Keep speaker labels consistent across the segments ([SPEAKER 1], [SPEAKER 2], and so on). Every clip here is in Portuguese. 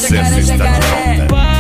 [SPEAKER 1] Sucesso está de volta.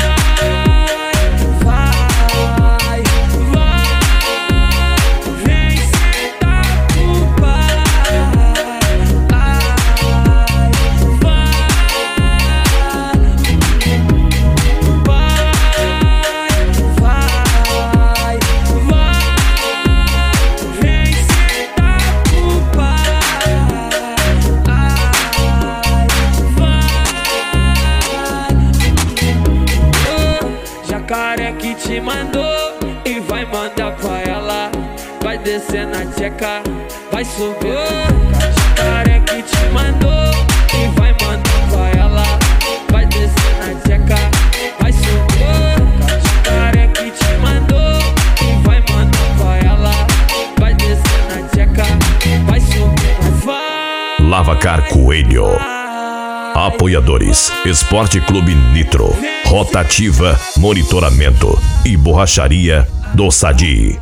[SPEAKER 2] Jacaré que te mandou e vai mandar pra ela. Vai descer na tcheca, vai subir. Jacaré que te mandou e vai mandar pra ela. Vai descer na tcheca, vai subir. Jacaré que te mandou e vai mandar pra ela. Vai descer na tcheca, vai subir. Vai.
[SPEAKER 1] Lavacar Coelho. Apoiadores: Esporte Clube Nitro, Rotativa, Monitoramento e Borracharia do Sadi.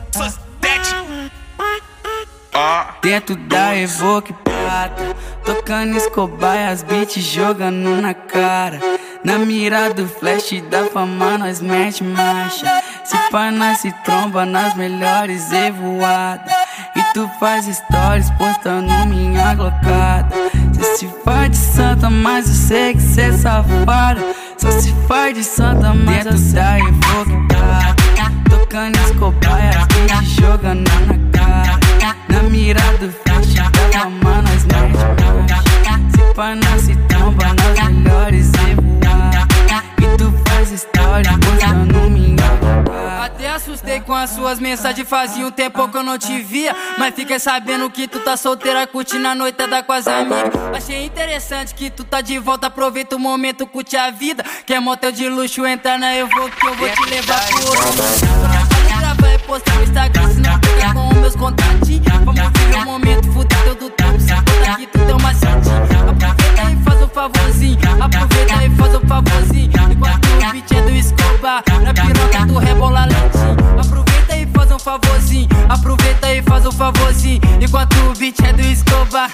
[SPEAKER 3] Dentro da Evoque Prata, tocando Escobar e as beats jogando na cara. Na mira do flash da fama nós mete marcha. Se pá nós se tromba nas melhores evoadas. E tu faz stories postando minha glocada. Cê se faz de santa, mas eu sei que cê é safada. Só se faz de santa, mas dentro da Evoque Prata, tocando Escobar e as beats jogando na cara. Na mira do flash da fama nós mete marcha. Se pá nós se tromba nas melhores evoadas. E tu faz stories postando minha glocada. Até assustei com as suas mensagens, fazia um tempo que eu não te via. Mas fiquei sabendo que tu tá solteira, curtindo a noitada com as amigas. Achei interessante que tu tá de volta, aproveita o momento, curte a vida. Quer motel de luxo, entra na Evoque que eu vou te levar pro outro mundo. Pode gravar e postar no Instagram, se não pega com os meus contatinhos. Vamos viver o momento, fuder todo tempo, se conta que tu tem uma certinha. Aproveita e faz um favorzinho, aproveita e faz um favorzinho. Enquanto o beat é do Escobar, na piroca tu rebola lentinho. Aproveita e faz um favorzinho, aproveita e faz um favorzinho. Enquanto o beat é do Escobar.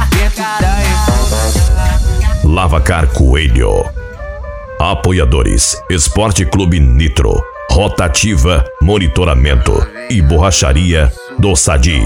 [SPEAKER 1] Lavacar Coelho. Apoiadores: Esporte Clube Nitro, Rotativa, Monitoramento e Borracharia do Sadi.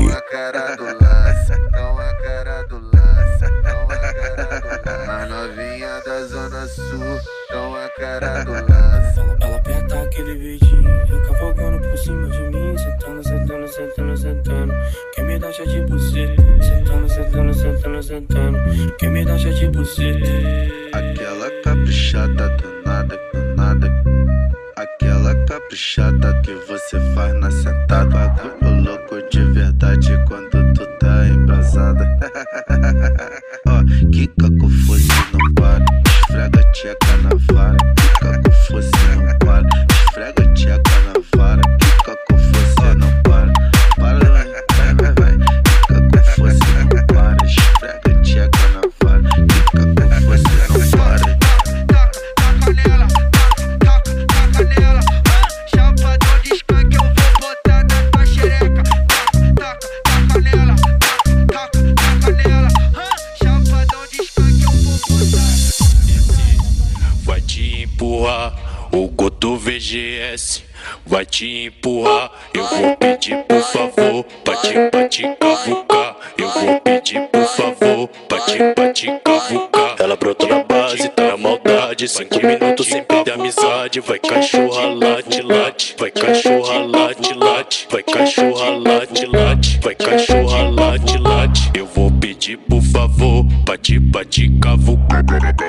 [SPEAKER 4] As novinha da Zona Sul tão a cara do laço.
[SPEAKER 5] Ela aperta aquele beijinho, cavalgando por cima de mim. Sentando, sentando, sentando, sentando. Quem me dá chá de buceta. Sentando, sentando, sentando, sentando. Quem me dá chá de buceta.
[SPEAKER 4] Aquela caprichada do nada, do nada. Aquela caprichada que você faz na sentada. Bagulho louco de verdade quando tu tá embrasada. Ó, quica com fosse não para. Esfrega tcheca na vara. Quica com fosse não para. Esfrega tcheca na vara. Quica com fosse não para. Para, vai, vai, vai. Quica com fosse não para. Esfrega tcheca na vara. Quica com fosse não para. Taca nela, taca nela. Chapadão de skunk eu vou botar na tua xereca. Taca nela, taca nela. Chapadão de skunk eu vou botar.
[SPEAKER 6] Vai te empurrar, o Goto VGS vai te empurrar. Eu vou pedir por favor pra te cavucar. Eu vou pedir por favor pra te cavucar. Ela brotou na base, tá na maldade. 5 minutos sem perder a amizade. Vai cachorra, late, late. Vai cachorra, late, late. Vai cachorra, late, late. Vai cachorra, late, late. Eu vou pedir por favor pra te cavucar.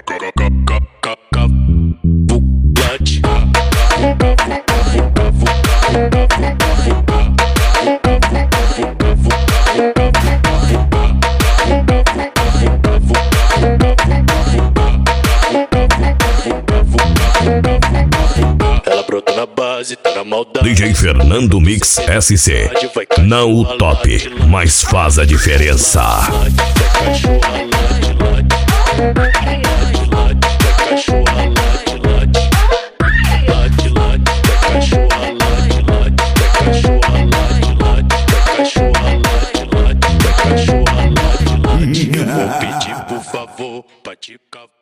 [SPEAKER 6] Ela brotou na base, tá na maldade.
[SPEAKER 1] DJ Fernando Mix SC. Não o top, mas faz a diferença.
[SPEAKER 6] Eu vou pedir por favor pra te cavar.